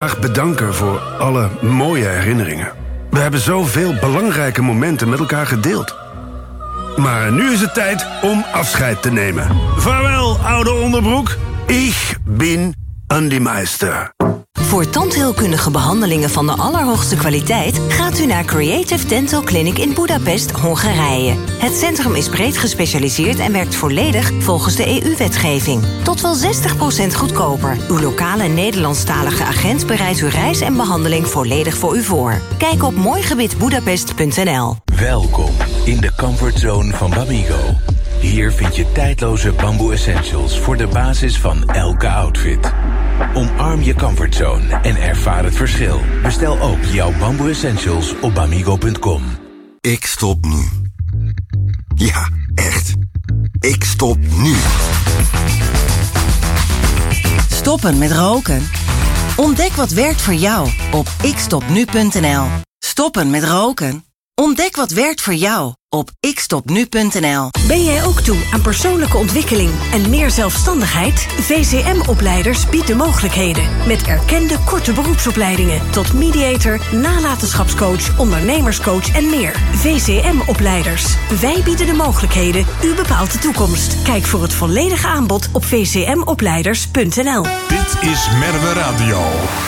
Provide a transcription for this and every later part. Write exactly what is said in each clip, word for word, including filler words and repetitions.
graag bedanken voor alle mooie herinneringen. We hebben zoveel belangrijke momenten met elkaar gedeeld. Maar nu is het tijd om afscheid te nemen. Vaarwel, oude onderbroek. Ik ben Andy Meister. Voor tandheelkundige behandelingen van de allerhoogste kwaliteit gaat u naar Creative Dental Clinic in Budapest, Hongarije. Het centrum is breed gespecialiseerd en werkt volledig volgens de E U-wetgeving. Tot wel zestig procent goedkoper. Uw lokale Nederlandstalige agent bereidt uw reis en behandeling volledig voor u voor. Kijk op mooigebied budapest punt n l. Welkom in de comfortzone van Bamigo. Hier vind je tijdloze bamboe essentials voor de basis van elke outfit. Omarm je comfortzone en ervaar het verschil. Bestel ook jouw bamboe essentials op bamigo punt com. Ik stop nu. Ja, echt. Ik stop nu. Stoppen met roken? Ontdek wat werkt voor jou op ik stop nu punt n l. Stoppen met roken? Ontdek wat werkt voor jou op ik stop nu punt n l. Ben jij ook toe aan persoonlijke ontwikkeling en meer zelfstandigheid? V C M-opleiders biedt de mogelijkheden. Met erkende korte beroepsopleidingen tot mediator, nalatenschapscoach, ondernemerscoach en meer. V C M-opleiders. Wij bieden de mogelijkheden. U bepaalt de toekomst. Kijk voor het volledige aanbod op v c m opleiders punt n l. Dit is Merwe Radio.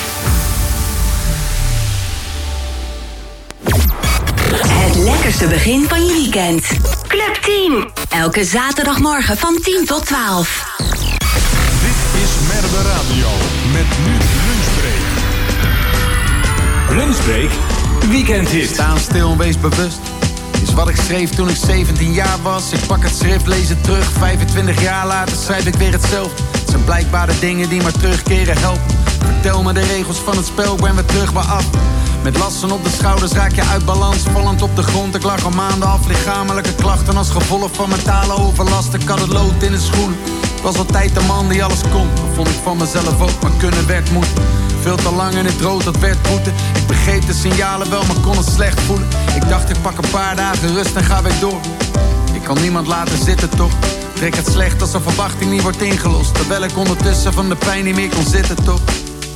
Het lekkerste begin van je weekend. Club Team. Elke zaterdagmorgen van tien tot twaalf. Dit is Merwe Radio. Met nu Lunchbreak. Lunchbreak? Weekendhit. Staan stil en wees bewust. Is wat ik schreef toen ik zeventien jaar was. Ik pak het schrift, lees het terug. vijfentwintig jaar later schrijf ik weer hetzelfde. Het zijn blijkbaar de dingen die maar terugkeren helpen. Vertel me de regels van het spel, ik ben weer terug bij af. Met lasten op de schouders raak je uit balans. Vallend op de grond, ik lag al maanden af. Lichamelijke klachten als gevolg van mentale overlast. Ik had het lood in de schoenen. Ik was altijd de man die alles kon. Dat vond ik van mezelf ook, maar kunnen werd moeten. Veel te lang in het rood, dat werd boete. Ik begreep de signalen wel, maar kon het slecht voelen. Ik dacht ik pak een paar dagen rust en ga weer door. Ik kan niemand laten zitten toch. Trek het slecht als een verwachting niet wordt ingelost. Terwijl ik ondertussen van de pijn niet meer kon zitten toch.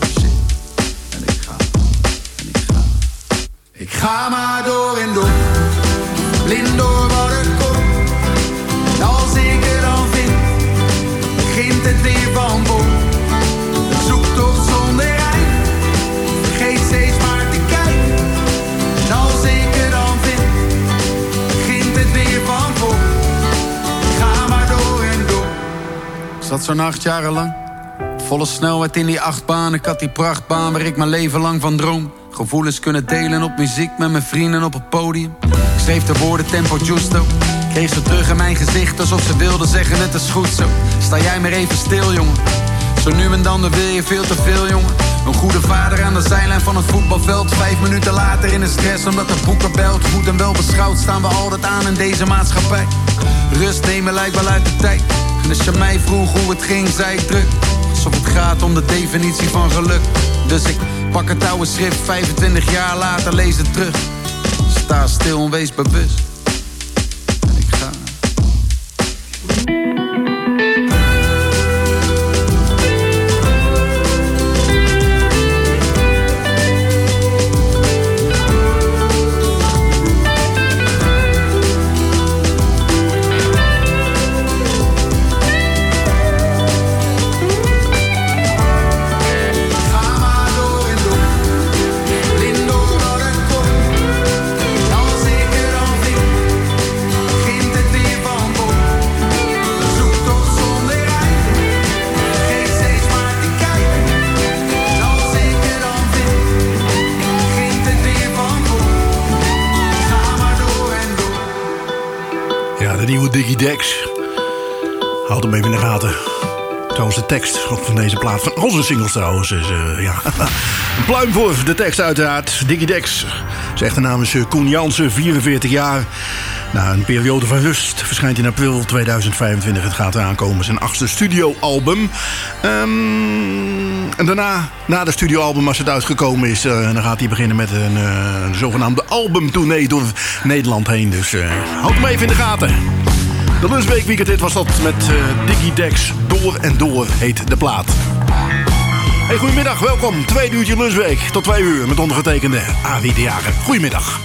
Ik ga maar door en door, blind door wat er komt. En als ik het dan vind, begint het weer van voor. Een zoektocht zonder eind, vergeet steeds maar te kijken. En als ik het dan vind, begint het weer van voor. Ik ga maar door en door. Ik zat zo'n acht jaren lang, volle snelheid in die achtbaan. Ik had die prachtbaan waar ik mijn leven lang van droom. Gevoelens kunnen delen op muziek met mijn vrienden op het podium. Ik schreef de woorden tempo giusto. Kreeg ze terug in mijn gezicht alsof ze wilden zeggen het is goed zo. Sta jij maar even stil jongen. Zo nu en dan, dan wil je veel te veel jongen. Een goede vader aan de zijlijn van het voetbalveld. Vijf minuten later in de stress omdat de boeker belt. Goed en wel beschouwd staan we altijd aan in deze maatschappij. Rust nemen lijkt wel uit de tijd. En als je mij vroeg hoe het ging, zei ik druk. Alsof het gaat om de definitie van geluk. Dus ik pak het oude schrift, vijfentwintig jaar later lees het terug. Sta stil en wees bewust. En ik ga. Nieuwe Digidex. Houd hem even in de gaten. Trouwens, de tekst van deze plaat, van al zijn singles trouwens. Dus, uh, ja. Een pluim voor de tekst uiteraard. Digidex. Zijn echte naam is Koen Jansen, vierenveertig jaar. Na een periode van rust verschijnt in april tweeduizend vijfentwintig. Het gaat eraan komen, zijn achtste studioalbum. Um, en daarna, na de studioalbum, als het uitgekomen is, uh, dan gaat hij beginnen met een, uh, een zogenaamde albumtournee door Nederland heen. Dus uh, houd hem even in de gaten. De Lunchbreak Weekend, dit was dat met uh, Digidex. Door en door heet de plaat. Hey, goedemiddag, welkom. Tweede uurtje lunchweek tot twee uur met ondergetekende Arie de Jager. Goedemiddag.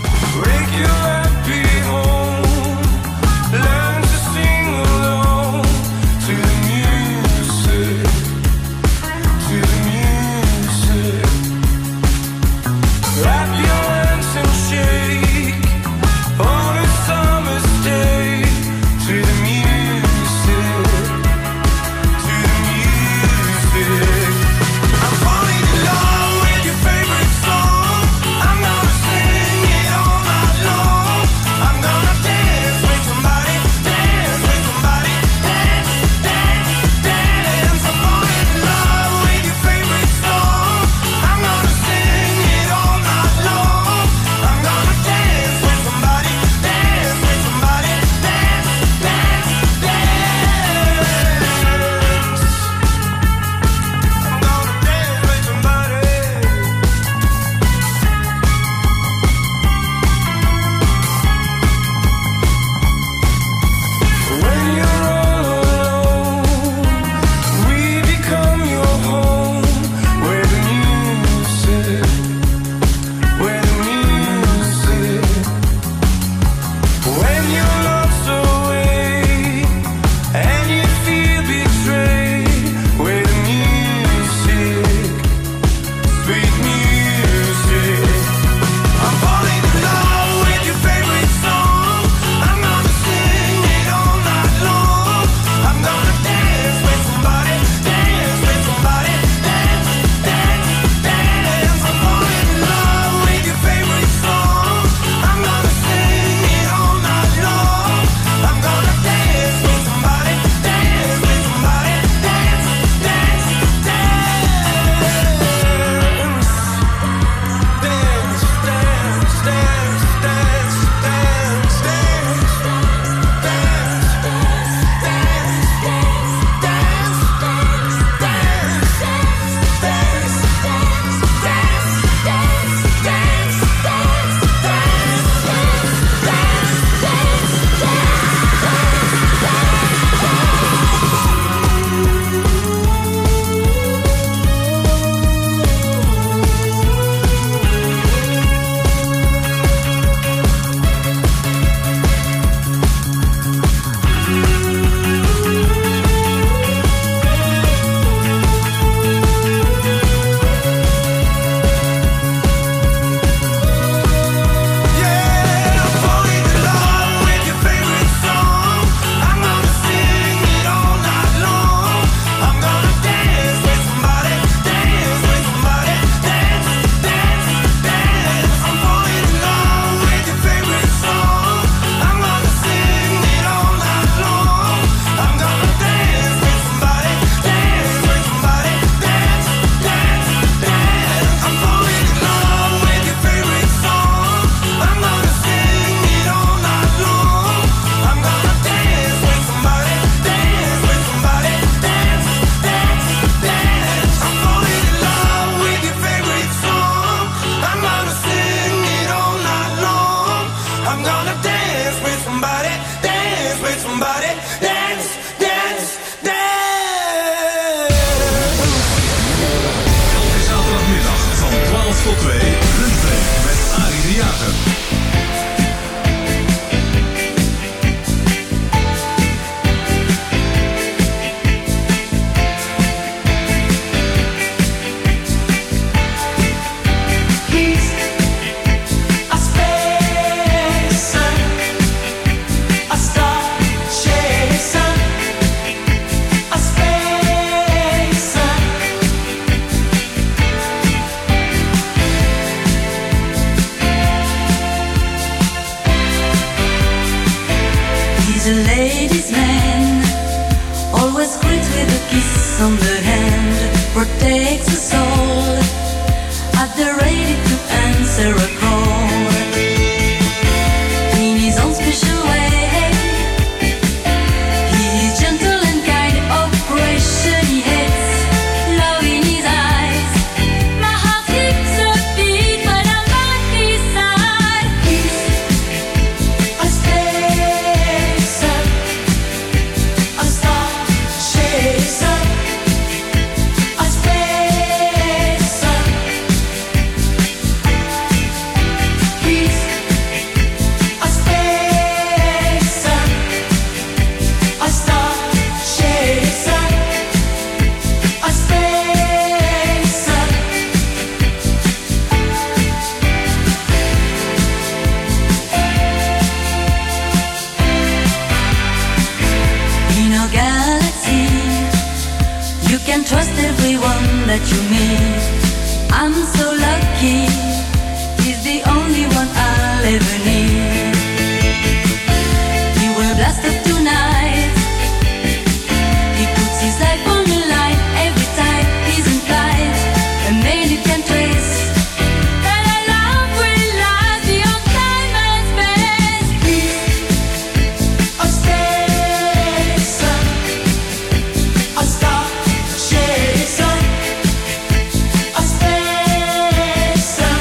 I'm so lucky. He's the only one I'll ever need. He will blast up tonight. He puts his life on the line every time he's in flight. And then you can trace that our love will last beyond time and space. He's a spacer, a star chaser, a spacer.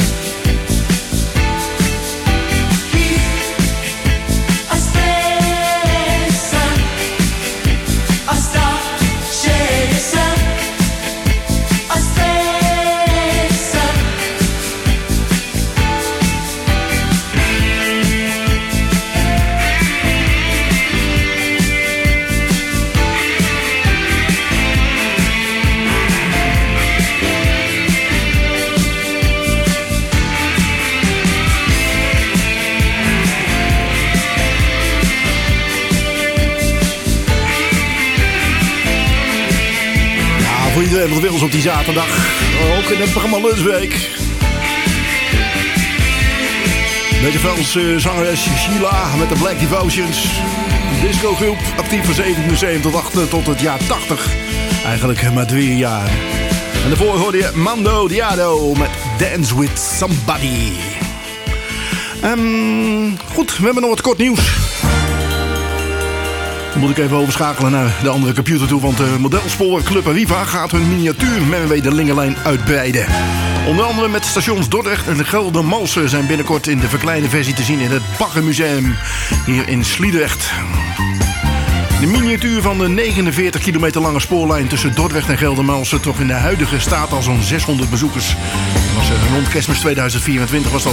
He's a spacer, a star chaser, a spacer. Ja, voor iedereen wat wils op die zaterdag. Ook in het programma Lunchweek. Deze Franse zangeres Sheila met de Black Devotions. Een discogroep, actief van zevenenzeventig tot, acht, tot het jaar tachtig. Eigenlijk maar drie jaar. En daarvoor hoorde je Mando Diado met Dance With Somebody. Um, goed, we hebben nog wat kort nieuws. Dan moet ik even overschakelen naar de andere computer toe. Want de modelspoor Club Arriva gaat hun miniatuur M W de Lingerlijn uitbreiden. Onder andere met stations Dordrecht en de Geldermalsen zijn binnenkort in de verkleinde versie te zien in het Baggermuseum hier in Sliedrecht. De miniatuur van de negenenveertig kilometer lange spoorlijn tussen Dordrecht en Geldermalsen trok in de huidige staat al zo'n zeshonderd bezoekers. Dat was uh, rond Kerstmis tweeduizend vierentwintig was dat.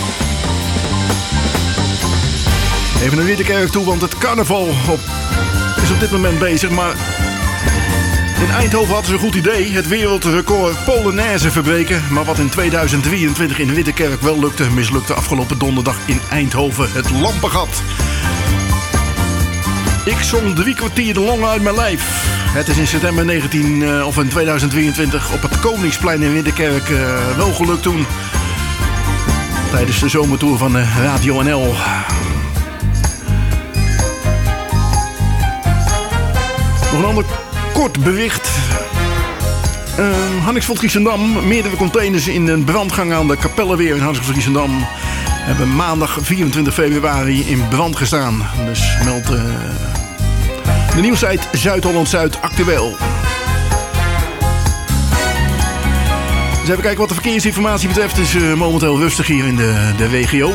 Even naar Ridderkerk toe, want het carnaval op, is op dit moment bezig. Maar in Eindhoven hadden ze een goed idee. Het wereldrecord Polonaise verbreken. Maar wat in tweeduizend drieëntwintig in Ridderkerk wel lukte, mislukte afgelopen donderdag in Eindhoven. Het lampengat. Ik zong drie kwartier de longen uit mijn lijf. Het is in september negentien, uh, of in tweeduizend drieëntwintig op het Koningsplein in Ridderkerk uh, wel gelukt toen. Tijdens de zomertour van uh, Radio N L. Nog een ander kort bericht. Uh, Hannigsveld-Giessendam. Meerdere containers in een brandgang aan de Kapellenweer in Hannigsveld-Giessendam hebben maandag vierentwintig februari in brand gestaan. Dus meldt uh, de nieuwssite Zuid-Holland-Zuid actueel. Dus even kijken wat de verkeersinformatie betreft. Het is uh, momenteel rustig hier in de, de regio.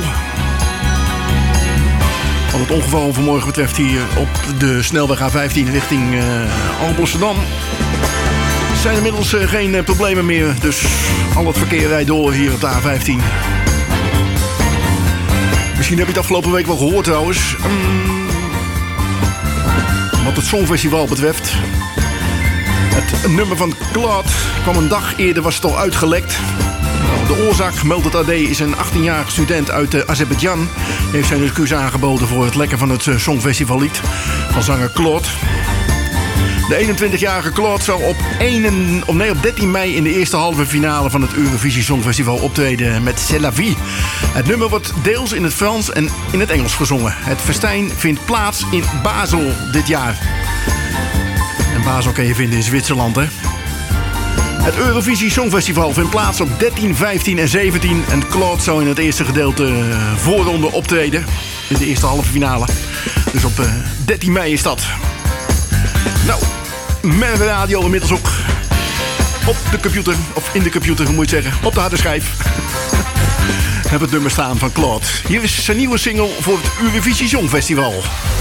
Wat het ongeval vanmorgen betreft hier op de snelweg A vijftien richting uh, Amsterdam zijn inmiddels uh, geen uh, problemen meer. Dus al het verkeer rijdt door hier op de A vijftien. Misschien heb je het afgelopen week wel gehoord trouwens. Um, wat het Songfestival betreft. Het nummer van Claude kwam een dag eerder, was het al uitgelekt. De oorzaak, meldt het A D, is een achttienjarige student uit uh, Azerbeidzjan. Hij heeft zijn excuus aangeboden voor het lekken van het uh, Songfestivallied van zanger Claude. De eenentwintigjarige Claude zou op, een, op, nee, op dertien mei in de eerste halve finale van het Eurovisie Songfestival optreden met C'est la vie. Het nummer wordt deels in het Frans en in het Engels gezongen. Het festijn vindt plaats in Basel dit jaar. En Basel kan je vinden in Zwitserland, hè? Het Eurovisie Songfestival vindt plaats op dertien, vijftien en zeventien. En Claude zou in het eerste gedeelte voorronde optreden. In de eerste halve finale. Dus op uh, dertien mei is dat. Nou, Merwe Radio inmiddels ook op de computer. Of in de computer, hoe moet je het zeggen. Op de harde schijf. Heb het nummer staan van Claude. Hier is zijn nieuwe single voor het Eurovisie Songfestival.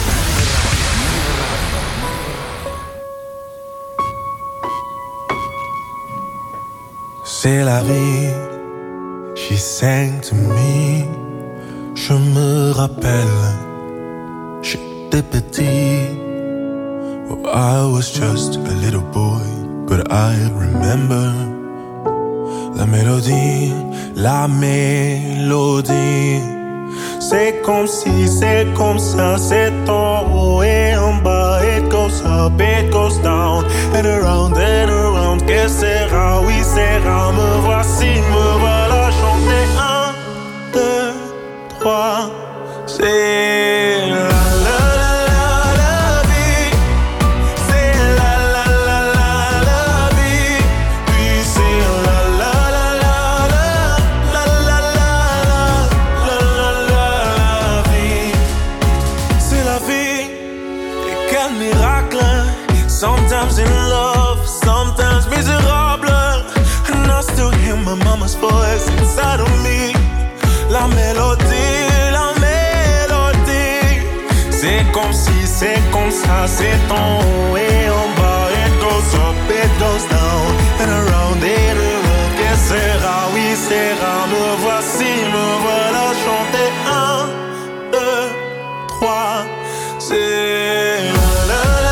C'est la vie, she sang to me. Je me rappelle, j'étais petit. Oh, I was just a little boy, but I remember la mélodie, la mélodie. C'est comme si, c'est comme ça, c'est en haut et en bas, it goes goes up, it goes down. And around and around, que sera, oui sera. Me voici, me voilà chanter. Un, deux, trois, c'est la la la la la vie. C'est la la la la la vie. Puis c'est la la la la la la la la la la la vie. C'est la vie. Et quel miracle. Sometimes in love, sometimes miserable. And I still hear my mama's voice inside of me. La mélodie, la mélodie. C'est comme si, c'est comme ça, c'est en haut et en bas. It goes up, it goes down, and around and around. Que sera, oui sera. Me voici, me voilà chanter. Un, deux, trois, c'est la la la.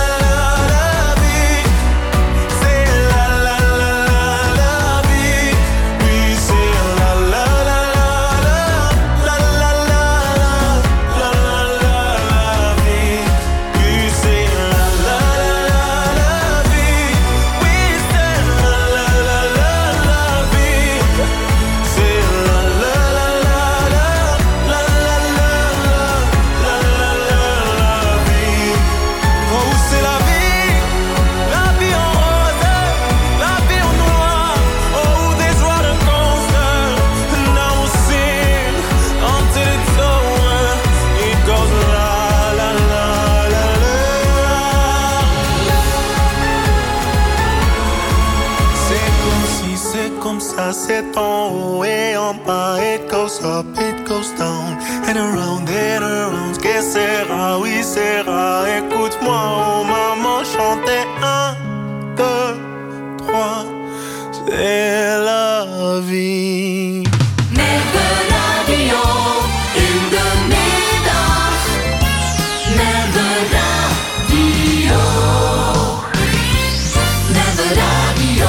C'est en haut et en bas. It goes up, it goes down, and around and around. Que sera, oui sera. Écoute-moi, oh maman, chanter. Un, deux, trois, c'est la vie. Met de radio in de middag. Met de radio. Met de radio.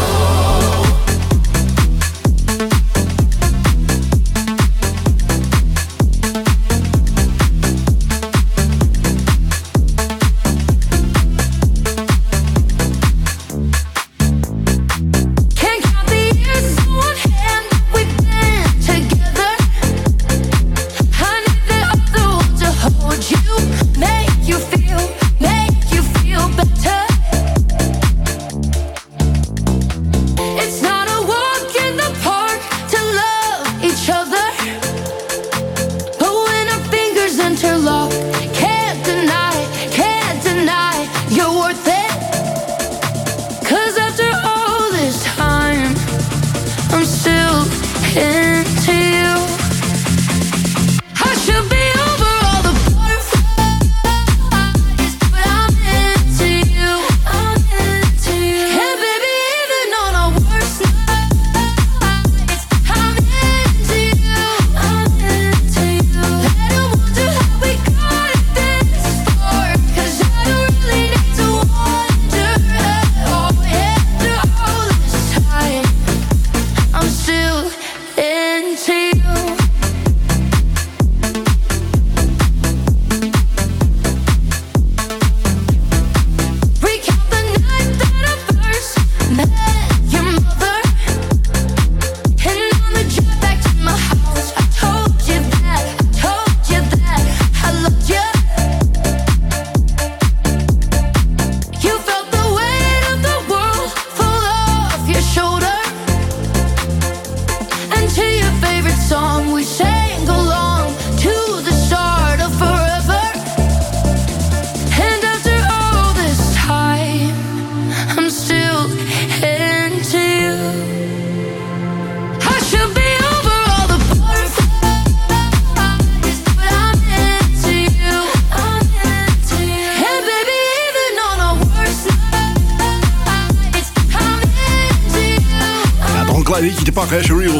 Liedje te pakken, Surreal.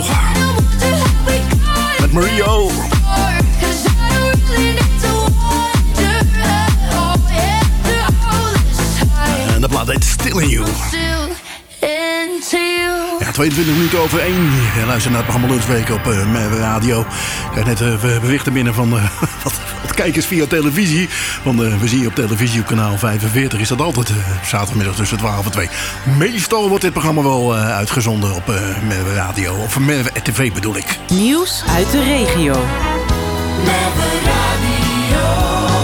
Met Mario. En de plaat heet Still in You. Ja, tweeëntwintig minuten over één. Je luistert naar het programma Lunchbreak op uh, Merwe Radio. Ik krijg net uh, berichten binnen van uh, wat, wat kijkers via televisie. Want uh, we zien je op televisie op kanaal vijfenveertig. Is dat altijd uh, zaterdagmiddag tussen twaalf en twee. Meestal wordt dit programma wel uh, uitgezonden op uh, Merwe Radio. Of Merwe T V bedoel ik. Nieuws uit de regio. Merwe Radio.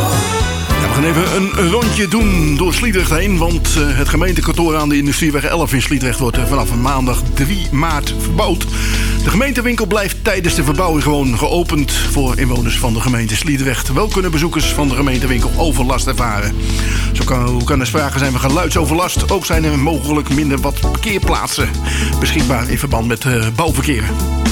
We gaan even een rondje doen door Sliedrecht heen. Want uh, het gemeentekantoor aan de Industrieweg elf in Sliedrecht wordt uh, vanaf maandag drie maart verbouwd. De gemeentewinkel blijft tijdens de verbouwing gewoon geopend voor inwoners van de gemeente Sliedrecht. Wel kunnen bezoekers van de gemeentewinkel overlast ervaren. Zo kan, kan er sprake zijn van geluidsoverlast. Ook zijn er mogelijk minder wat parkeerplaatsen beschikbaar in verband met uh, bouwverkeer.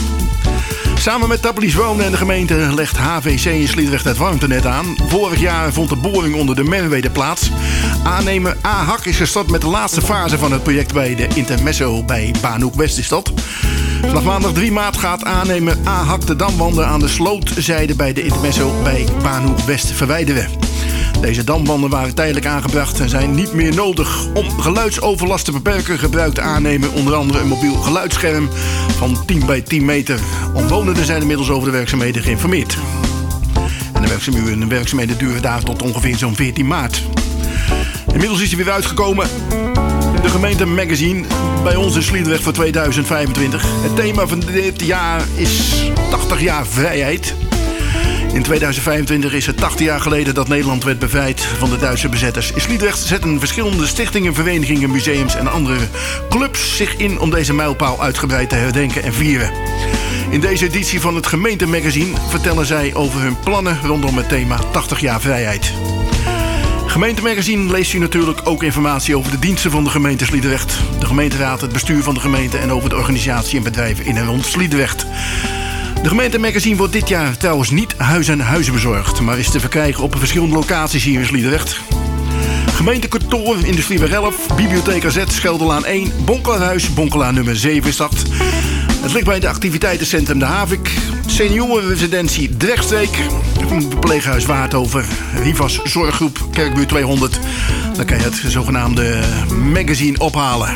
Samen met Tappelis Wonen en de gemeente legt H V C in Sliedrecht het warmtenet aan. Vorig jaar vond de boring onder de Merwede plaats. Aannemer A H A C is gestart met de laatste fase van het project bij de Intermezzo bij Baanhoek West is dat. Vanaf maandag drie maart gaat aannemer A H A C de damwanden aan de slootzijde bij de Intermezzo bij Baanhoek West verwijderen. Deze damwanden waren tijdelijk aangebracht en zijn niet meer nodig. Om geluidsoverlast te beperken gebruikt de aannemer onder andere een mobiel geluidsscherm van tien bij tien meter. Omwonenden zijn inmiddels over de werkzaamheden geïnformeerd. En de werkzaamheden, de werkzaamheden duren daar tot ongeveer zo'n veertien maart. Inmiddels is hij weer uitgekomen. De gemeente Magazine bij ons in Sliedrecht voor tweeduizend vijfentwintig. Het thema van dit jaar is tachtig jaar vrijheid. In tweeduizend vijfentwintig is het tachtig jaar geleden dat Nederland werd bevrijd van de Duitse bezetters. In Sliedrecht zetten verschillende stichtingen, verenigingen, museums en andere clubs zich in om deze mijlpaal uitgebreid te herdenken en vieren. In deze editie van het gemeentemagazine vertellen zij over hun plannen rondom het thema tachtig jaar vrijheid. Gemeentemagazine leest u natuurlijk ook informatie over de diensten van de gemeente Sliedrecht, de gemeenteraad, het bestuur van de gemeente en over de organisatie en bedrijven in en rond Sliedrecht. De gemeentemagazine wordt dit jaar trouwens niet huis aan huizen bezorgd, maar is te verkrijgen op verschillende locaties hier in Sliedrecht. Gemeentekantoor, Industrieweg elf, Bibliotheek A Z, Schelderlaan één, Bonkelerhuis, Bonkelaar nummer zeven is dat. Het ligt bij de activiteitencentrum De Havik, seniorenresidentie Drechtstreek, verpleeghuis Waardhoven, Rivas Zorggroep, Kerkbuurt tweehonderd. Dan kan je het zogenaamde magazine ophalen.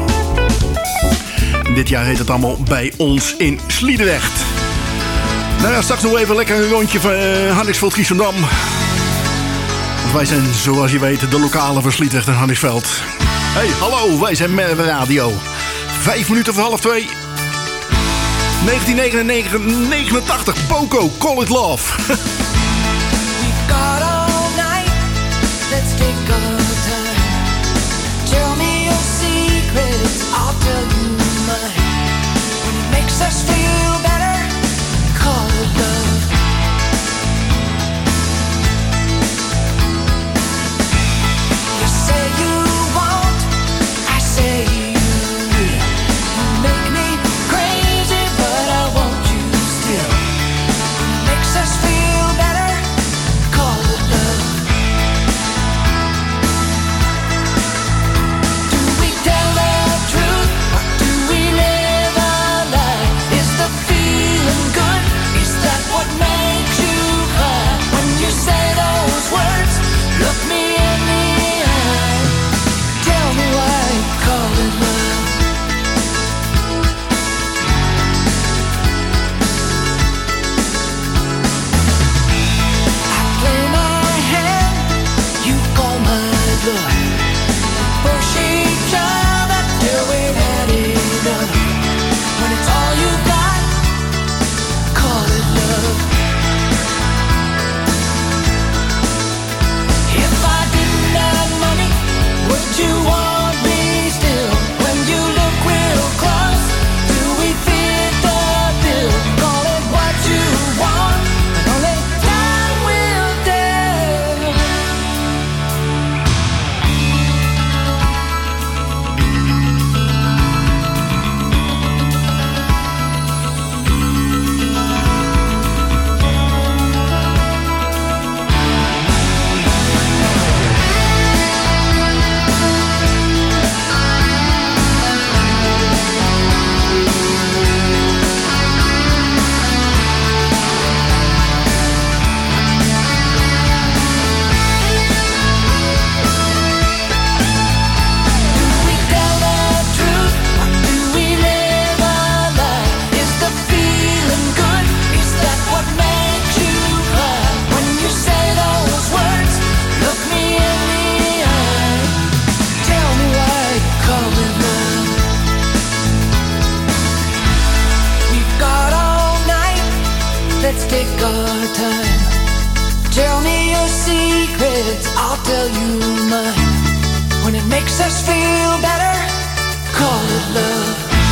Dit jaar heet het allemaal bij ons in Sliedrecht. Nou ja, straks nog even lekker een rondje van uh, Hannigsveld, Giessendam. Want wij zijn, zoals je weet, de lokale van Sliedrecht en Hannigsveld. Hey, hallo, wij zijn Merwe Radio. Vijf minuten voor half twee. negentien negenennegentig, Poco, Call It Love. We've got all night, let's take our time. Tell me your secrets, I'll tell you mine. When it makes us feel better, call it love. You say you won't, I say you will. You make me crazy, but I want you still. When it makes us feel better, call it love. tell you mine. When it makes us feel better, call it love.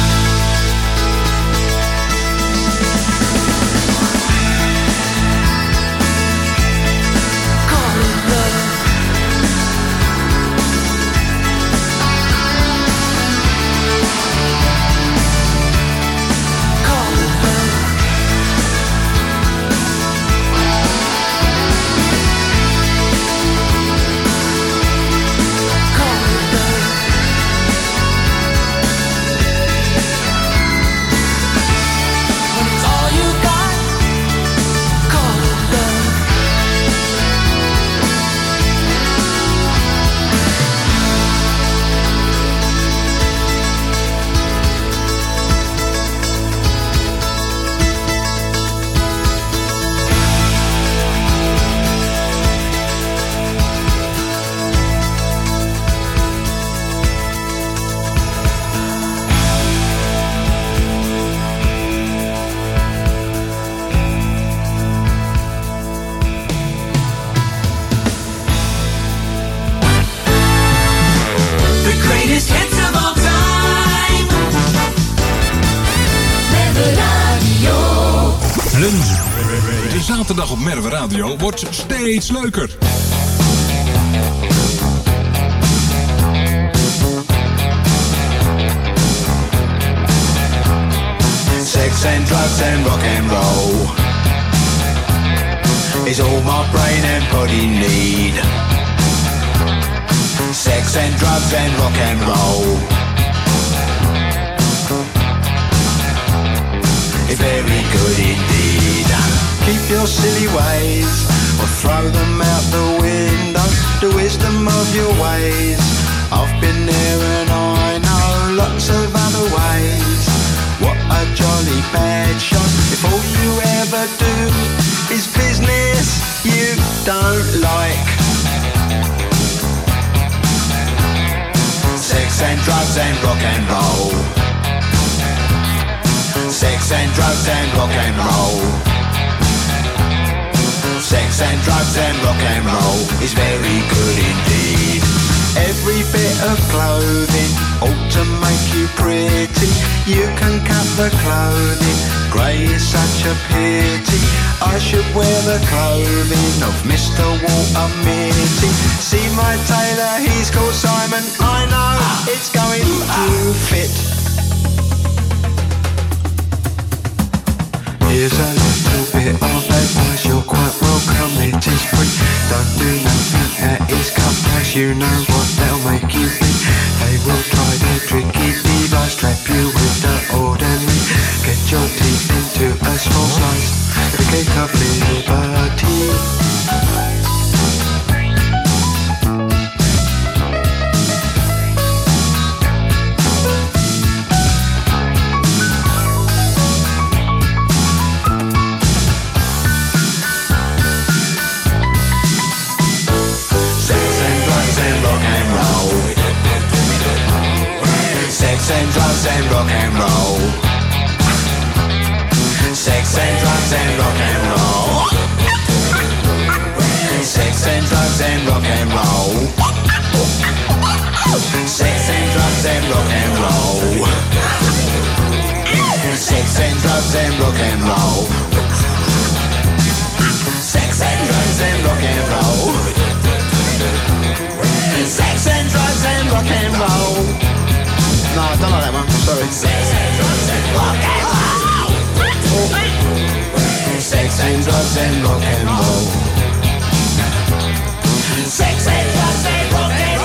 De zaterdag op Merwe Radio wordt steeds leuker. Sex and drugs and rock and roll is all my brain and body need. Sex and drugs and rock and roll is very good indeed. Keep your silly ways or throw them out the window. The wisdom of your ways. I've been there and I know lots of other ways. What a jolly bad shot if all you ever do is business you don't like. Sex and drugs and rock and roll. Sex and drugs and rock and roll. Sex and drugs and rock and roll is very good indeed. Every bit of clothing ought to make you pretty. You can cut the clothing, grey is such a pity. I should wear the clothing of Mister Walter Mitty. See my tailor, he's called Simon. I know it's going to fit. Here's a little bit of advice, you're quite welcome, it is free. Don't do nothing that is cut price, you know what they'll make you think. They will try their tricky device, trap you with the ordinary. Get your teeth into a small slice, the cake of liberty. Sex and drugs and rock and roll. Sex and drugs and rock and roll. Sex and drugs and rock and roll. Sex and drugs and rock and roll. Sex and drugs and rock and roll. Sex and drugs and rock and roll. Sex and drugs and rock and roll. No, I don't like that one, sorry. Sex and drugs and rock and roll. Sex and drugs and rock and roll. Sex and drugs and rock and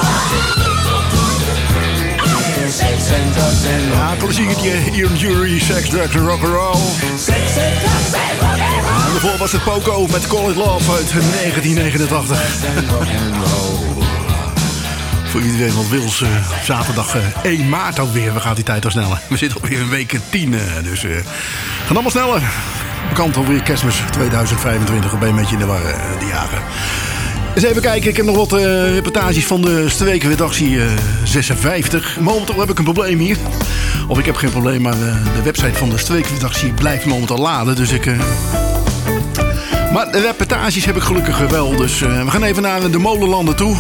roll. Sex and drugs and rock and roll. Ja, klassieketje, Ian Jury, Sex, Drugs and Rock and Roll. Sex and drugs and rock and roll. En daarvoor was het Poco met Call It Love uit negentien negenentachtig. Voor iedereen wat wils, uh, zaterdag uh, één maart alweer. We gaan die tijd al sneller. We zitten alweer een week tien, uh, dus uh, gaan allemaal sneller. Bekend alweer kerstmis tweeduizend vijfentwintig. Ben je een beetje in de war, uh, die jaren. Eens even kijken, ik heb nog wat uh, reportages van de Streekredactie uh, zesenvijftig. Momenteel heb ik een probleem hier. Of ik heb geen probleem, maar uh, de website van de Streekredactie blijft momenteel laden. Dus ik uh, Maar de reportages heb ik gelukkig wel. Dus uh, we gaan even naar de molenlanden toe.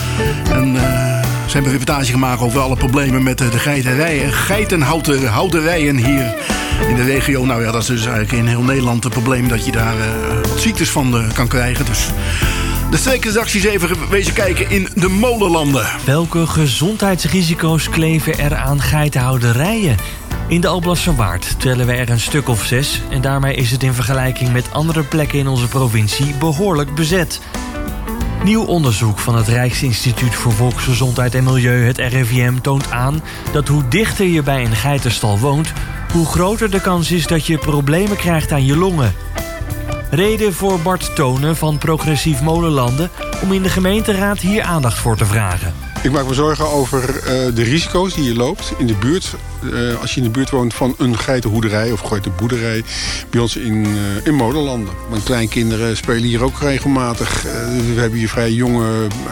En uh, ze hebben een reportage gemaakt over alle problemen met de geitenrijen, geitenhouderijen hier in de regio. Nou ja, dat is dus eigenlijk in heel Nederland het probleem dat je daar uh, wat ziektes van uh, kan krijgen. Dus de streekredacties even wezen kijken in de molenlanden. Welke gezondheidsrisico's kleven er aan geitenhouderijen? In de Alblasserwaard tellen we er een stuk of zes en daarmee is het in vergelijking met andere plekken in onze provincie behoorlijk bezet. Nieuw onderzoek van het Rijksinstituut voor Volksgezondheid en Milieu, het R I V M, toont aan dat hoe dichter je bij een geitenstal woont, hoe groter de kans is dat je problemen krijgt aan je longen. Reden voor Bart Tonen van Progressief Molenlanden om in de gemeenteraad hier aandacht voor te vragen. Ik maak me zorgen over uh, de risico's die je loopt in de buurt. Uh, als je in de buurt woont van een geitenhoederij of geitenboerderij bij ons in, uh, in Molenlanden. Mijn kleinkinderen spelen hier ook regelmatig. Uh, we hebben hier vrij jonge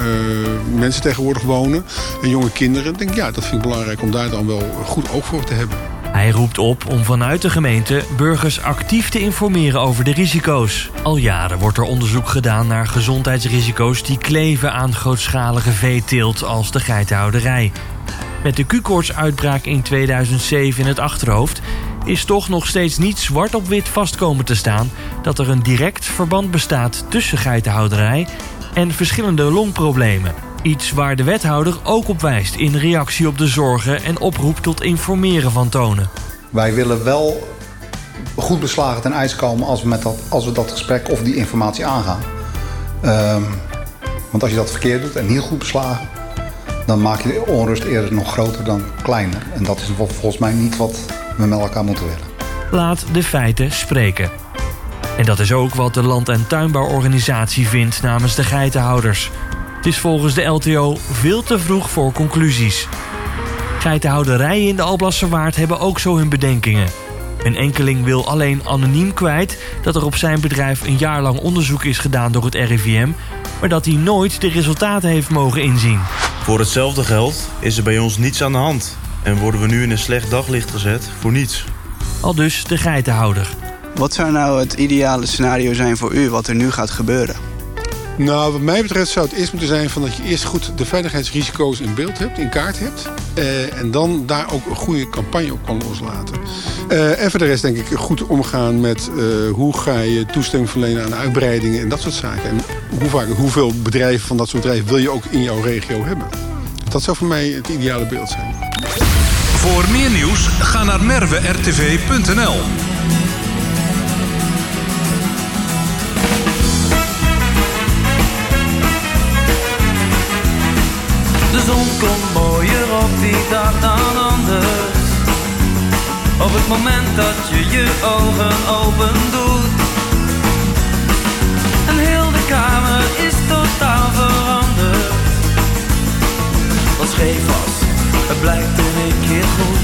uh, mensen tegenwoordig wonen. En jonge kinderen. Ik denk, ja, dat vind ik belangrijk om daar dan wel goed oog voor te hebben. Hij roept op om vanuit de gemeente burgers actief te informeren over de risico's. Al jaren wordt er onderzoek gedaan naar gezondheidsrisico's die kleven aan grootschalige veeteelt als de geitenhouderij. Met de Q-koortsuitbraak in tweeduizend zeven in het achterhoofd is toch nog steeds niet zwart op wit vast komen te staan dat er een direct verband bestaat tussen geitenhouderij en verschillende longproblemen. Iets waar de wethouder ook op wijst in reactie op de zorgen en oproep tot informeren van Tonen. Wij willen wel goed beslagen ten ijs komen als we, met dat, als we dat gesprek of die informatie aangaan. Um, want als je dat verkeerd doet en niet goed beslagen, dan maak je de onrust eerder nog groter dan kleiner. En dat is volgens mij niet wat we met elkaar moeten willen. Laat de feiten spreken. En dat is ook wat de Land- en Tuinbouworganisatie vindt namens de geitenhouders. Het is volgens de L T O veel te vroeg voor conclusies. Geitenhouderijen in de Alblasserwaard hebben ook zo hun bedenkingen. Een enkeling wil alleen anoniem kwijt dat er op zijn bedrijf een jaar lang onderzoek is gedaan door het R I V M, maar dat hij nooit de resultaten heeft mogen inzien. Voor hetzelfde geld is er bij ons niets aan de hand en worden we nu in een slecht daglicht gezet voor niets. Aldus de geitenhouder. Wat zou nou het ideale scenario zijn voor u wat er nu gaat gebeuren? Nou, wat mij betreft zou het eerst moeten zijn van dat je eerst goed de veiligheidsrisico's in beeld hebt, in kaart hebt. Uh, en dan daar ook een goede campagne op kan loslaten. Uh, en voor de rest denk ik goed omgaan met uh, hoe ga je toestemming verlenen aan uitbreidingen en dat soort zaken. En hoe vaak, hoeveel bedrijven van dat soort bedrijven wil je ook in jouw regio hebben. Dat zou voor mij het ideale beeld zijn. Voor meer nieuws ga naar merwe r t v punt n l. De zon komt mooier op die dag dan anders. Op het moment dat je je ogen open doet. En heel de kamer is totaal veranderd. Wat scheef was, het blijkt in één keer goed.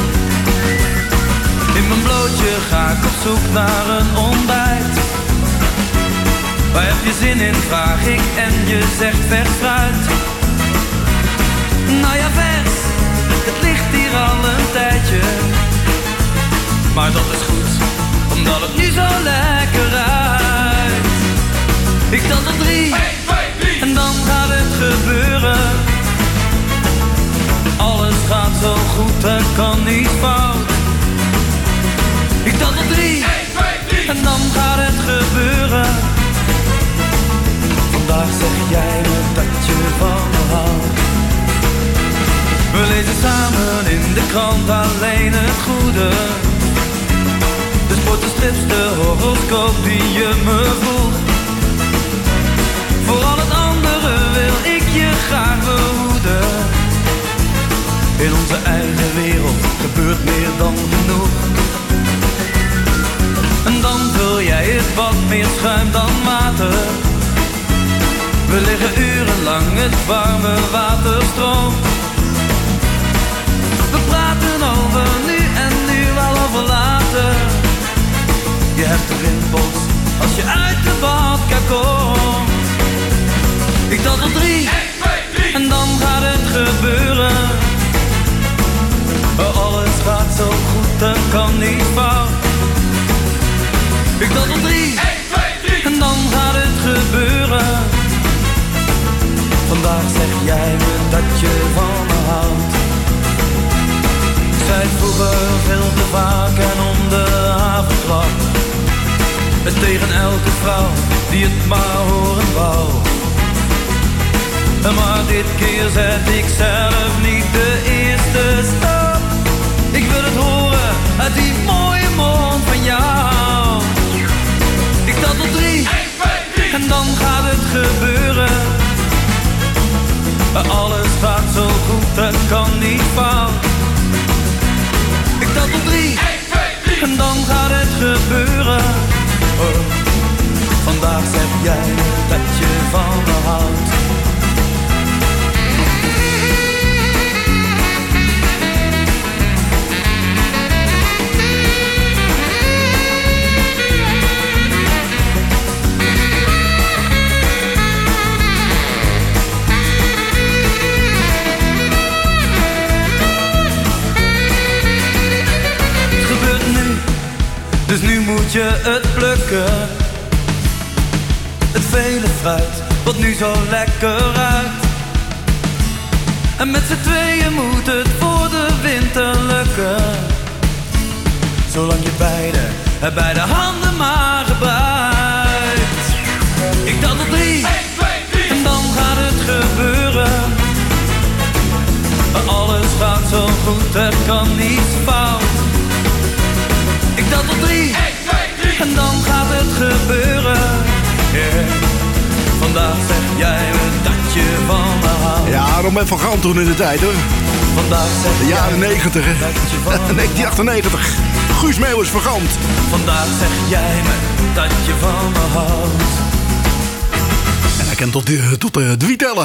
In mijn blootje ga ik op zoek naar een ontbijt. Waar heb je zin in, vraag ik en je zegt vers fruit. Nou ja, vers, het ligt hier al een tijdje. Maar dat is goed, omdat het nu zo lekker ruikt. Ik tel tot drie, een, twee, drie, en dan gaat het gebeuren. Alles gaat zo goed, er kan niet fout. Ik tel tot drie, een, twee, drie, en dan gaat het gebeuren. Vandaag zeg jij me dat je van me houdt. We lezen samen in de krant alleen het goede. De sport, de strips, de horoscoop die je me vroeg. Voor al het andere wil ik je graag behoeden. In onze eigen wereld gebeurt meer dan genoeg. En dan vul jij het wat meer schuim dan water. We liggen urenlang het warme water stroomt. We praten over nu en nu wel over later. Je hebt de rimpels als je uit de badkamer komt. Ik tel tot drie, een, twee, drie, en dan gaat het gebeuren. Alles gaat zo goed, er kan niet fout. Ik tel tot drie, een, twee, drie, en dan Vandaag zeg jij me dat je van me houdt. Ik zei het vroeger veel te vaak en om de havenklap. En tegen elke vrouw die het maar horen wou. Maar dit keer zet ik zelf niet de eerste stap. Ik wil het horen uit die mooie mond van jou. Ik tel tot drie, één, twee, drie. En dan gaat het gebeuren. Alles gaat zo goed, het kan niet fout. Ik tel tot drie, één, twee, drie. En dan gaat het gebeuren. Oh. Vandaag zeg jij dat je van me houdt. Dus nu moet je het plukken. Het vele fruit, wat nu zo lekker ruikt. En met z'n tweeën moet het voor de winter lukken. Zolang je beide, beide handen maar gebruikt. Ik tel tot drie, één, twee, drie. En dan gaat het gebeuren. Alles gaat zo goed, er kan niets fout. Ik tel tot drie, één, twee, drie. En dan gaat het gebeuren. Yeah. Vandaag zeg jij me dat je van me houdt. Ja, Romet van Gaal toen in de tijd hoor. Vandaag zeg de jaren negentig, hè. negentien achtennegentig. Guus Meeuwis vergant. Vandaag zeg jij me dat je van me houdt. En hij kent tot, uh, tot uh, drie tellen.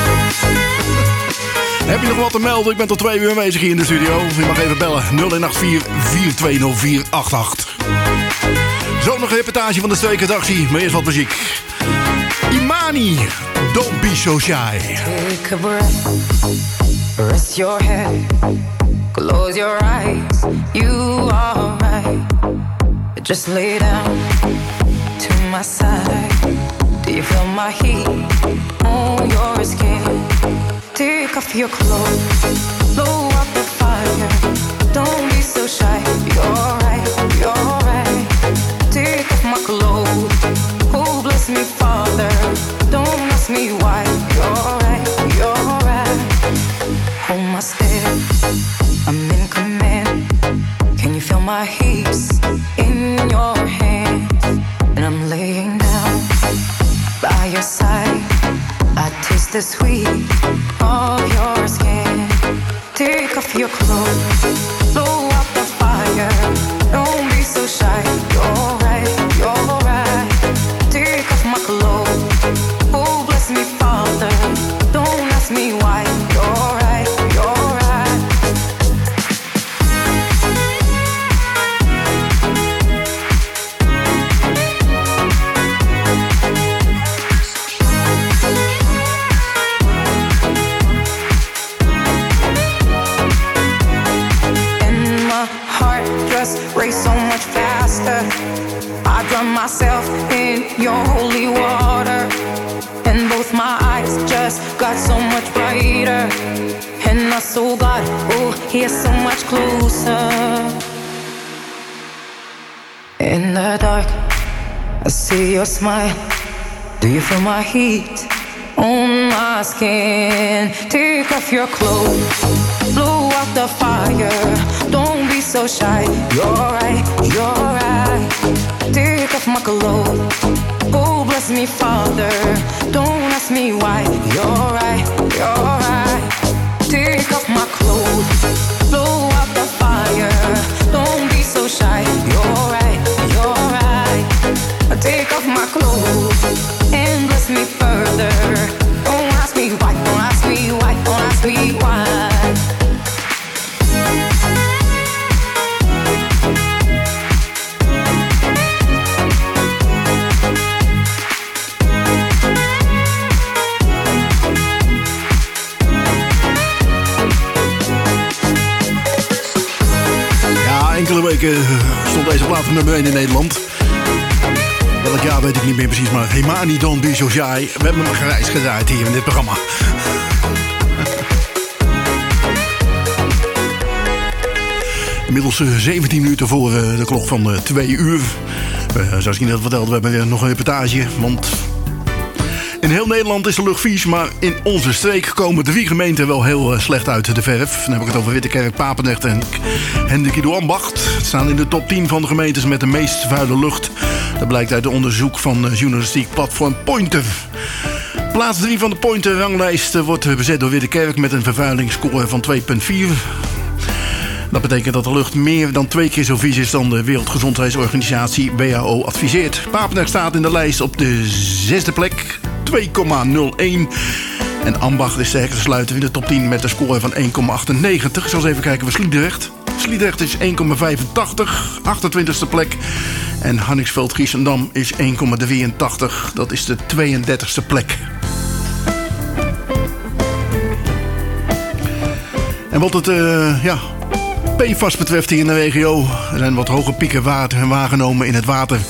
Heb je nog wat te melden? Ik ben tot twee uur bezig hier in de studio. Je mag even bellen. nul een acht vier, vier twee nul vier acht acht. Zo nog een reportage van de Streekerdactie. Maar eerst wat muziek. Imani, Don't Be So Shy. Take a breath, rest your head, close your eyes, you are right. Just lay down to my side. Do you feel my heat on your skin? Take off your clothes, blow up the fire. Don't be so shy, you're right, you're right. Take off my clothes, oh bless me Father. Don't ask me why, you're right, you're right. Hold my step, I'm in command. Can you feel my hips in your hands? And I'm laying down by your side. I taste the sweet of your skin. Take off your clothes, blow up the fire. Don't be so shy, you're right, you're right. Take off my clothes, oh bless me Father. Don't ask me why, you're right, you're right. Race so much faster. I drown myself in your holy water, and both my eyes just got so much brighter. And I saw God, oh, He's so much closer. In the dark, I see your smile. Do you feel my heat on my skin? Take off your clothes, blow out the fire. Don't be so shy, you're right, you're right. Take off my clothes, oh bless me Father. Don't ask me why, you're right, you're right. Take off my clothes, blow out the fire. Don't be so shy, you're right, you're right. Take off my clothes and bless me further. Don't ask me why, don't ask me why, don't ask me why. Enkele weken stond deze plaat op nummer één in Nederland. welk jaar weet ik niet meer precies, maar Hemani Don't Be So Shy. We hebben hem gereisd gedraaid hier in dit programma. Inmiddels zeventien minuten voor de klok van twee uur. Uh, zoals ik net vertelde, we hebben weer nog een reportage. Want in heel Nederland is de lucht vies, maar in onze streek komen drie gemeenten wel heel uh, slecht uit de verf. Dan heb ik het over Wittekerk, Papendrecht en Hendrikido-Ambacht. Het staan in de top tien van de gemeentes met de meest vuile lucht. Dat blijkt uit een onderzoek van uh, journalistiek platform Pointer. Plaats drie van de Pointer-ranglijst wordt bezet door Wittekerk met een vervuilingsscore van twee komma vier. Dat betekent dat de lucht meer dan twee keer zo vies is dan de Wereldgezondheidsorganisatie W H O adviseert. Papendrecht staat in de lijst op de zesde plek, twee komma nul één. En Ambacht is sterker te sluiten in de top tien met een score van één komma achtennegentig. Ik zal eens even kijken voor Sliedrecht. Sliedrecht is één komma vijfentachtig, achtentwintigste plek. En Hanningsveld-Giessendam is één komma drieëntachtig, dat is de tweeëndertigste plek. En wat het, uh, ja... P F A S betreft hier in de regio. Er zijn wat hoge pieken water waargenomen in het water.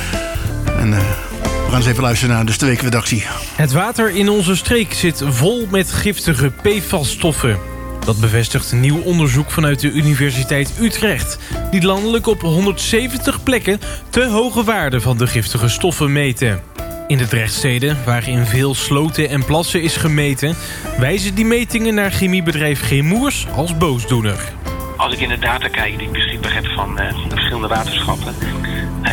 En uh, we gaan eens even luisteren naar de streekredactie. Het water in onze streek zit vol met giftige P F A S-stoffen. Dat bevestigt een nieuw onderzoek vanuit de Universiteit Utrecht, die landelijk op honderdzeventig plekken te hoge waarden van de giftige stoffen meten. In de Drechtsteden, waar in veel sloten en plassen is gemeten, wijzen die metingen naar chemiebedrijf Chemours als boosdoener. Als ik in de data kijk die ik beschikbaar heb van uh, de verschillende waterschappen, uh,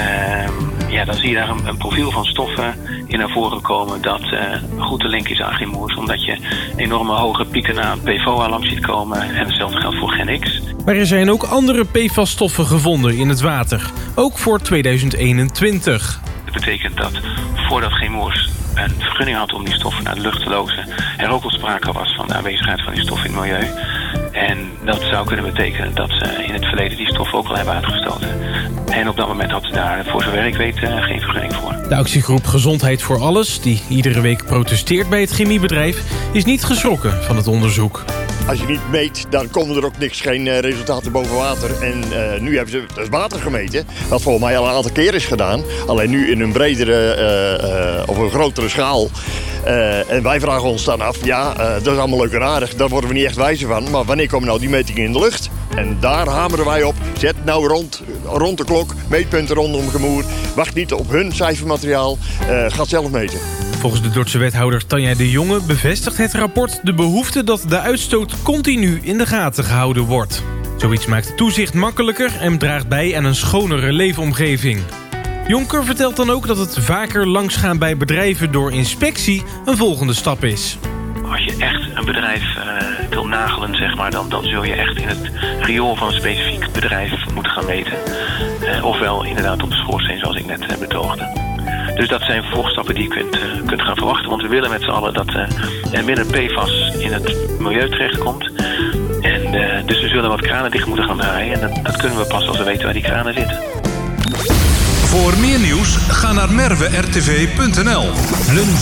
ja, dan zie je daar een, een profiel van stoffen in naar voren komen dat uh, goed te linken is aan Chemours, omdat je enorme hoge pieken aan P F O A langs ziet komen en hetzelfde geldt voor Gen X. Maar er zijn ook andere P F A S-stoffen gevonden in het water, ook voor tweeduizend eenentwintig. Dat betekent dat voordat Chemours een vergunning had om die stoffen naar de lucht te lozen, er ook al sprake was van de aanwezigheid van die stoffen in het milieu. En dat zou kunnen betekenen dat ze in het verleden die stoffen ook al hebben uitgestoten. En op dat moment had ze daar, voor zover ik weet, geen vergunning voor. De actiegroep Gezondheid voor Alles, die iedere week protesteert bij het chemiebedrijf, is niet geschrokken van het onderzoek. Als je niet meet, dan komen er ook niks, geen uh, resultaten boven water. En uh, nu hebben ze het water gemeten, wat volgens mij al een aantal keer is gedaan. Alleen nu in een bredere uh, uh, of een grotere schaal. Uh, en wij vragen ons dan af, ja, uh, dat is allemaal leuk en aardig. Daar worden we niet echt wijzer van. Maar wanneer komen nou die metingen in de lucht? En daar hameren wij op. Zet nou rond, rond de klok, meetpunten rondom Chemours. Wacht niet op hun cijfermateriaal. Uh, gaat zelf meten. Volgens de Dordtse wethouder Tanja de Jonge bevestigt het rapport de behoefte dat de uitstoot continu in de gaten gehouden wordt. Zoiets maakt toezicht makkelijker en draagt bij aan een schonere leefomgeving. Jonker vertelt dan ook dat het vaker langsgaan bij bedrijven door inspectie een volgende stap is. Als je echt een bedrijf uh, wil nagelen, zeg maar, dan, dan zul je echt in het riool van een specifiek bedrijf moeten gaan meten. Uh, ofwel inderdaad op de schoorsteen, zoals ik net uh, betoogde. Dus dat zijn vervolgstappen die je kunt, uh, kunt gaan verwachten. Want we willen met z'n allen dat uh, er minder P F A S in het milieu terechtkomt. En, uh, dus we zullen wat kranen dicht moeten gaan draaien. En dat, dat kunnen we pas als we weten waar die kranen zitten. Voor meer nieuws, ga naar merwe r t v punt n l. Lunch.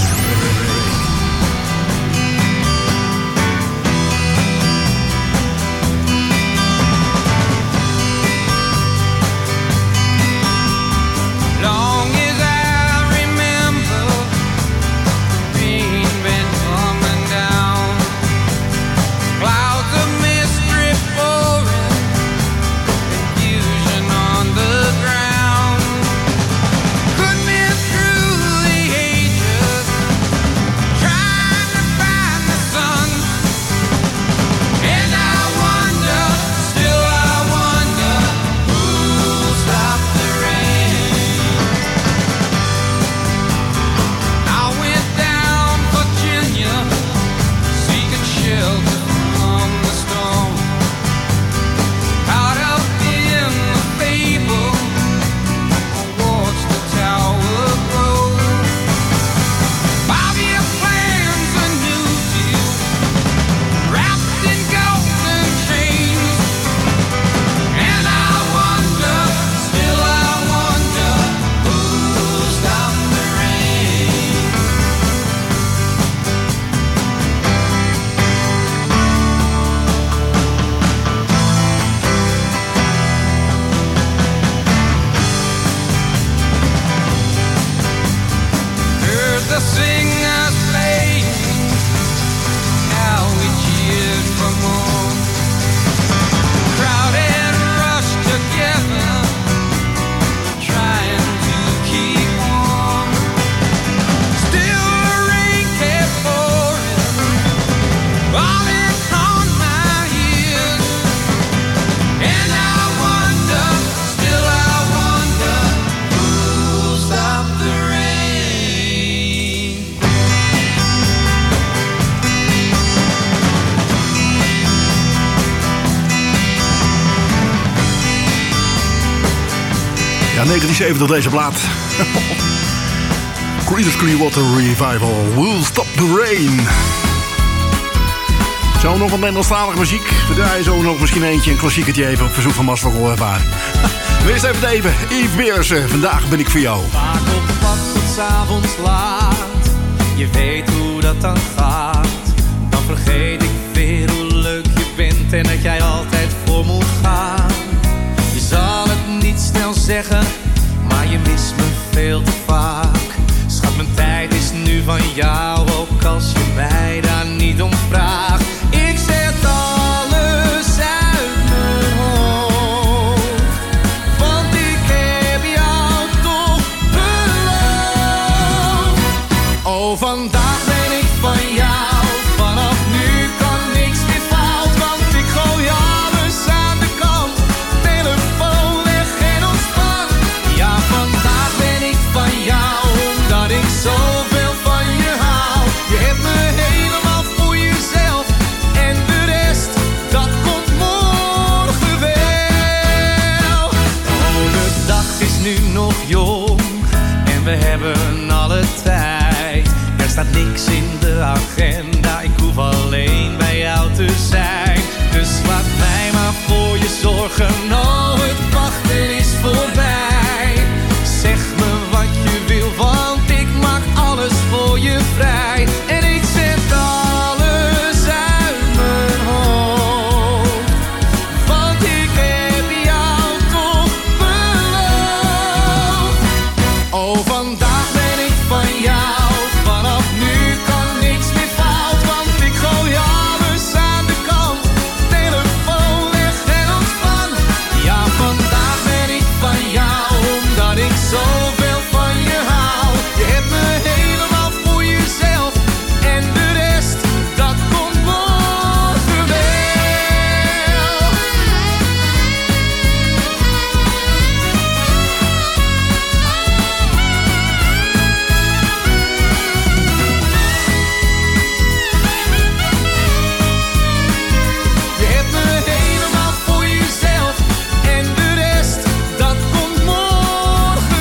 negentien zeventig deze plaat. Creedence Clearwater Revival. We'll Stop the Rain. Zo nog wat Nederlandstalige muziek. We draaien zo nog misschien eentje, een klassiekertje even op verzoek van Mas van Gollevaar. Eerst even even, Yves Beersen. Vandaag ben ik voor jou. Vaak op pad tot 's avonds laat. Je weet hoe dat dan gaat. Dan vergeet ik weer hoe leuk je bent en dat jij altijd voor moet gaan. Je zal het niet snel zeggen, maar je mist me veel te vaak. Schat, mijn tijd is nu van jou, ook als je mij daar niet om vraagt. Ik zet alles uit mijn hoofd, want ik heb jou toch beloofd. Oh, vandaag ben ik van jou, vanaf nu kan niks meer fout, want ik gooi alles aan de kant. Telefoon leg en ontspan. Ja, vandaag ben ik van jou, omdat ik zoveel van je hou. Je hebt me helemaal voor jezelf en de rest, dat komt morgen wel. Oh, de dag is nu nog jong en we hebben alle tijd. Er staat niks in de agenda, ik hoef alleen bij jou te zijn. Dus laat mij maar voor je zorgen, oh, het wachten is voorbij. Zeg me wat je wil, want ik maak alles voor je vrij. En ik zet alles uit mijn hoofd, want ik heb jou toch beloofd. Oh, vandaag ben ik van jou, vanaf nu kan niks meer fout, want ik gooi alles aan de kant. Telefoon leg en ontspan. Ja, vandaag ben ik van jou, omdat ik zoveel van je hou. Je hebt me helemaal voor jezelf en de rest, dat komt morgen wel. Je hebt me helemaal voor jezelf en de rest, dat komt morgen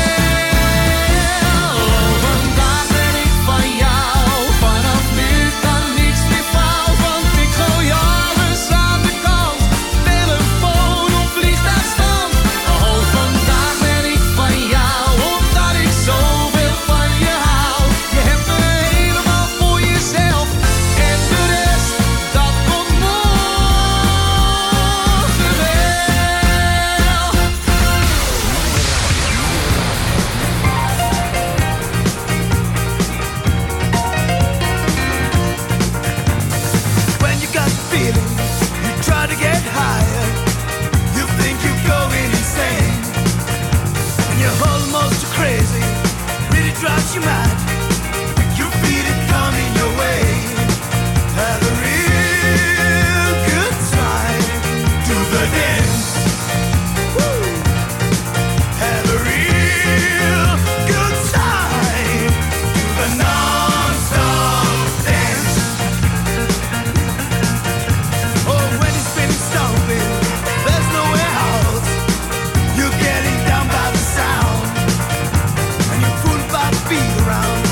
wel. Oh, vandaag ben ik van jou, vanaf nu kan niks meer fout, want ik gooi alles aan de kant. Telefoon of vliegtuigstand. Oh, vandaag ben ik van jou, omdat ik zoveel van je hou. Je hebt me helemaal voor jezelf en de rest, dat komt morgen wel. When you got the feeling, you try to get higher. You think you're going insane, and you're almost crazy. Really drives you mad. You feel it coming your way. Have a real good time. Do the dance. Woo. Have a real good time. Do the non-stop dance. Oh, when you're spinning, stomping, there's nowhere out. You're getting down by the sound, and you're pulled by the beat around.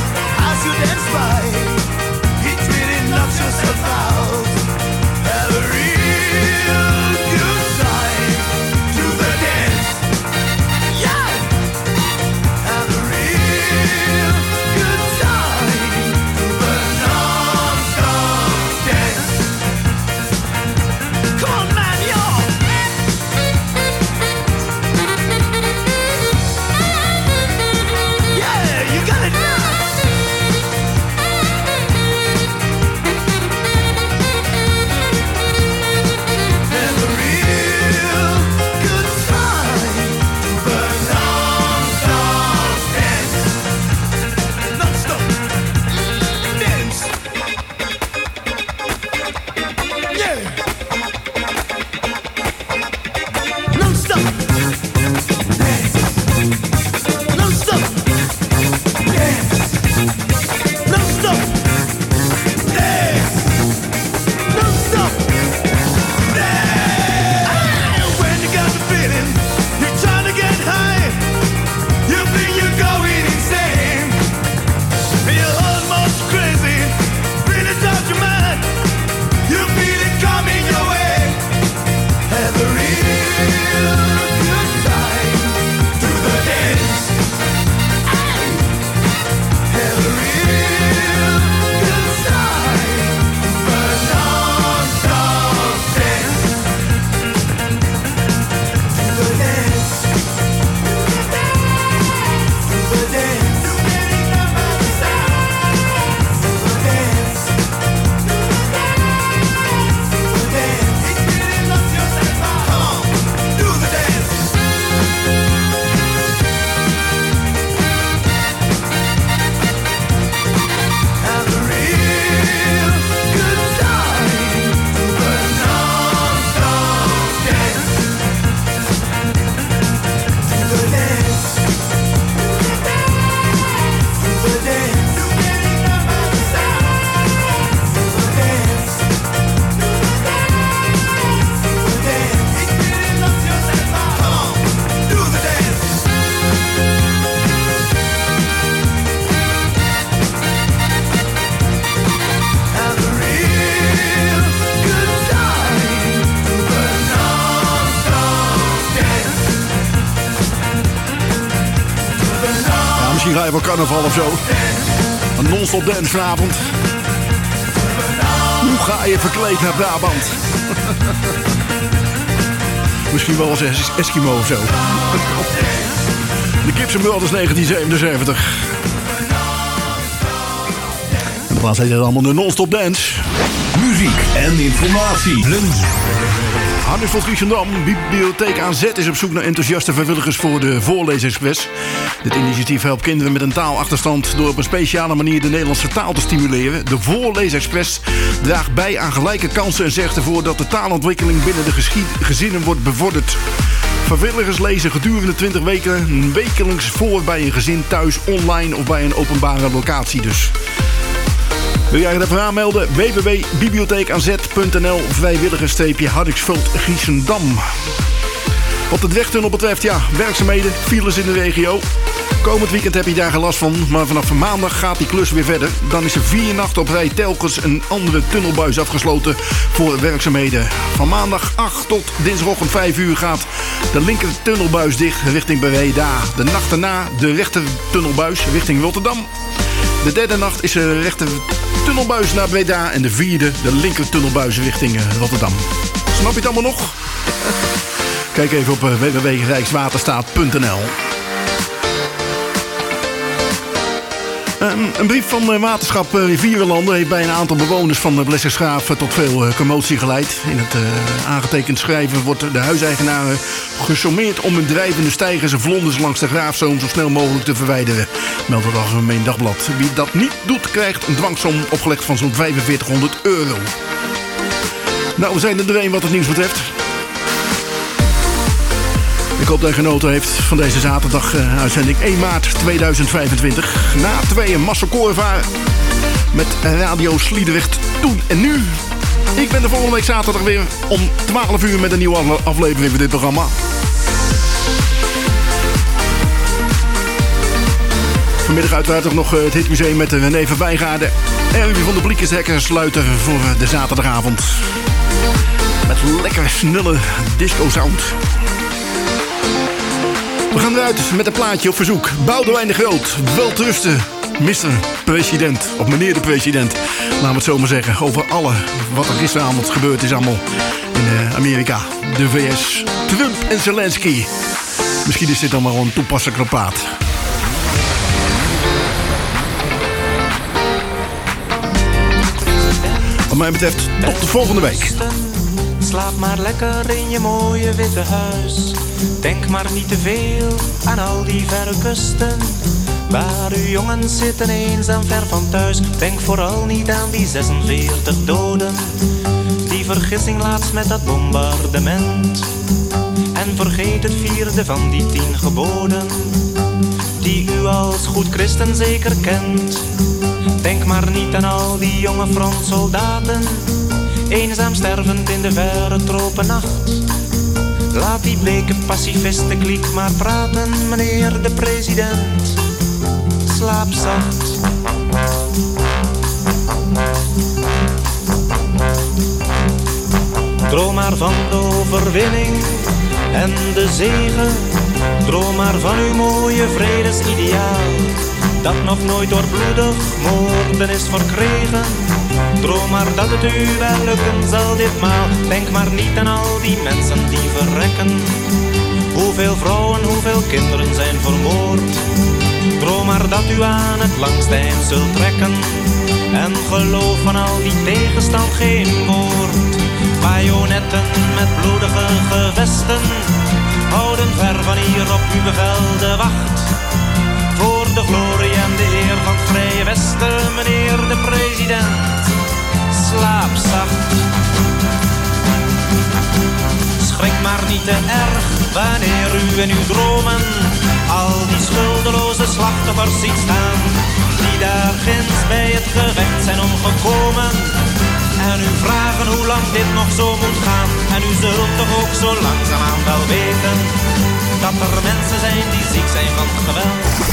Misschien ga je wel carnaval of zo. Een non-stop dance vanavond. Hoe ga je verkleed naar Brabant? Misschien wel als es- Eskimo of zo. De Gibson Brothers negentien zevenenzeventig. En dan heet het allemaal de non-stop dance. Muziek en informatie. Lunch. Harnisveld Giesendam, Bibliotheek A Z is op zoek naar enthousiaste vrijwilligers voor de Voorleesexpress. Dit initiatief helpt kinderen met een taalachterstand door op een speciale manier de Nederlandse taal te stimuleren. De Voorleesexpress draagt bij aan gelijke kansen en zegt ervoor dat de taalontwikkeling binnen de geschied- gezinnen wordt bevorderd. Vrijwilligers lezen gedurende twintig weken wekelijks voor bij een gezin thuis, online of bij een openbare locatie dus. Wil jij ervoor aanmelden? w w w punt bibliotheek a z punt n l vrijwilligers-Hardingsveld Giesendam. Wat de wegtunnel betreft, ja, werkzaamheden, files in de regio. Komend weekend heb je daar geen last van, maar vanaf maandag gaat die klus weer verder. Dan is er vier nachten op rij telkens een andere tunnelbuis afgesloten voor werkzaamheden. Van maandag acht tot dinsdagochtend vijf uur gaat de linker tunnelbuis dicht richting Breda. De nacht daarna de rechter tunnelbuis richting Rotterdam. De derde nacht is de rechter tunnelbuis naar Breda en de vierde de linker tunnelbuis richting Rotterdam. Snap je het allemaal nog? Kijk even op w w w punt rijkswaterstaat punt n l. Um, een brief van uh, Waterschap uh, Rivierenlanden heeft bij een aantal bewoners van de Blessersgraaf uh, tot veel uh, commotie geleid. In het uh, aangetekend schrijven wordt de huiseigenaren gesommeerd om hun drijvende steigers en vlonders langs de Graafzoom zo snel mogelijk te verwijderen, meldt het Algemeen Dagblad. Wie dat niet doet, krijgt een dwangsom opgelegd van zo'n vijfenveertighonderd euro. Nou, we zijn er doorheen wat het nieuws betreft. Ik hoop dat je genoten heeft van deze zaterdag uh, uitzending één maart tweeduizend vijfentwintig. Na tweeën Marcel Koorvaar met Radio Sliedrecht toen en nu. Ik ben de volgende week zaterdag weer om twaalf uur met een nieuwe aflevering van dit programma. Vanmiddag uiteraard ook nog het Hitmuseum met René van Wijngaarden. Erwin van der Bliek is de hekker sluiten voor de zaterdagavond. Met lekker snelle disco sound. We gaan eruit met een plaatje op verzoek. Boudewijn de Groot, welterusten, mister President. Of meneer de president, laten we het zo maar zeggen. Over alle wat er gisteravond gebeurd is allemaal in Amerika, de V S, Trump en Zelensky. Misschien is dit dan wel een toepasselijke plaat. Wat mij betreft, tot de volgende week. Slaap maar lekker in je mooie witte huis. Denk maar niet te veel aan al die verre kusten, waar uw jongens zitten eenzaam ver van thuis. Denk vooral niet aan die zesenveertig doden, die vergissing laatst met dat bombardement. En vergeet het vierde van die tien geboden, die u als goed christen zeker kent. Denk maar niet aan al die jonge frontsoldaten, eenzaam stervend in de verre tropennacht. Laat die bleke pacifistenkliek maar praten, meneer de president. Slaap zacht. Droom maar van de overwinning en de zegen. Droom maar van uw mooie vredesideaal, dat nog nooit door bloedig moorden is verkregen. Droom maar dat het u wel lukken zal ditmaal. Denk maar niet aan al die mensen die verrekken. Hoeveel vrouwen, hoeveel kinderen zijn vermoord. Droom maar dat u aan het langste eind zult trekken. En geloof van al die tegenstand geen woord. Bajonetten met bloedige gewesten houden ver van hier op uw bevel de wacht. Voor de glorie en de eer van het Vrije Westen, meneer de president. Slaap zacht. Schrik maar niet te erg wanneer u in uw dromen al die schuldeloze slachtoffers ziet staan, die daar ginds bij het gevecht zijn omgekomen. En u vragen hoe lang dit nog zo moet gaan. En u zult toch ook zo langzaamaan wel weten dat er mensen zijn die ziek zijn van geweld.